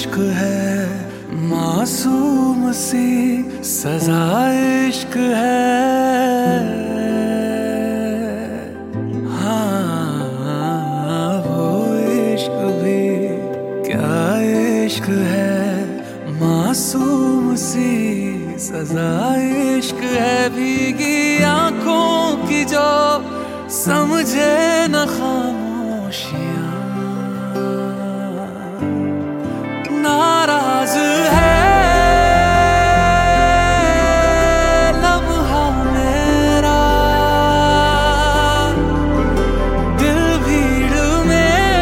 इश्क है, मासूम सी सजा इश्क है। हाँ, वो इश्क भी क्या इश्क है, मासूम सी सजा इश्क है। भीगी आंखों की जो समझे न खामोशियां, नाराज है लम्हा मेरा, दिल भीड़ में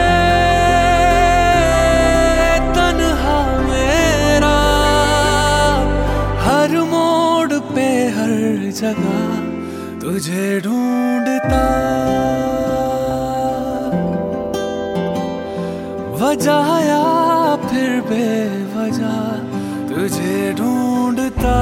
तन्हा मेरा। हर मोड़ पे हर जगह तुझे ढूंढता, वजह या फिर बेवजह तुझे ढूंढता।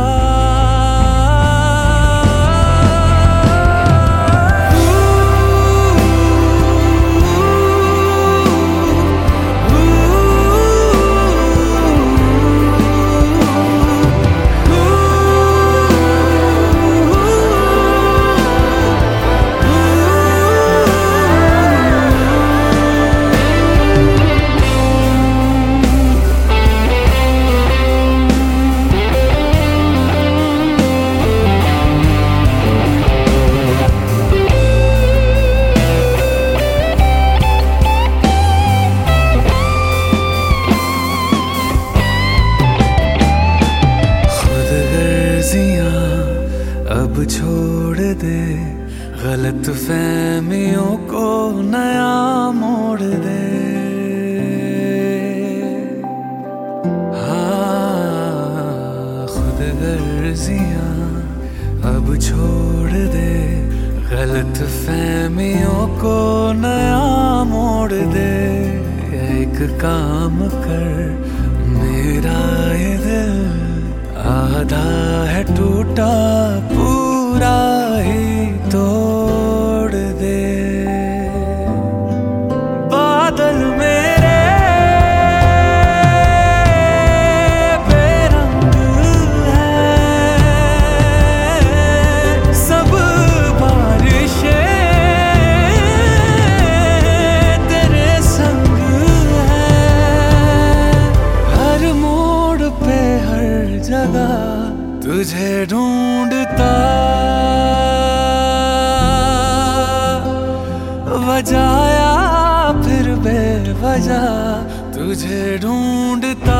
अब छोड़ दे गलत फहमियों को, नया मोड़ दे। हाँ, खुद गर्जियाँ अब छोड़ दे, गलत फहमियों को नया मोड़ दे। एक काम कर मेरा ये दिल, आधा है टूटा पूरा ही तोड़ दे। बादल मेरे बेरंग हैं, सब बारिशें तेरे संग हैं। हर मोड़ पे हर जगह तुझे ढूंढता, वजह या फिर बेवजह तुझे ढूंढता।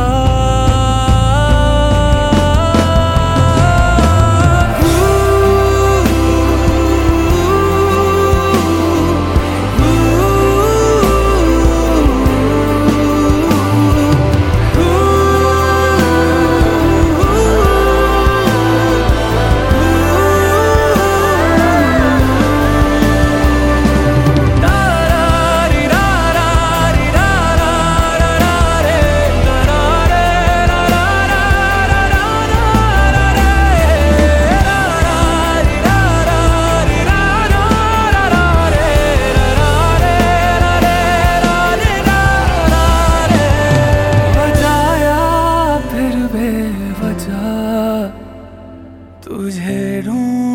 तुझे ढूंढ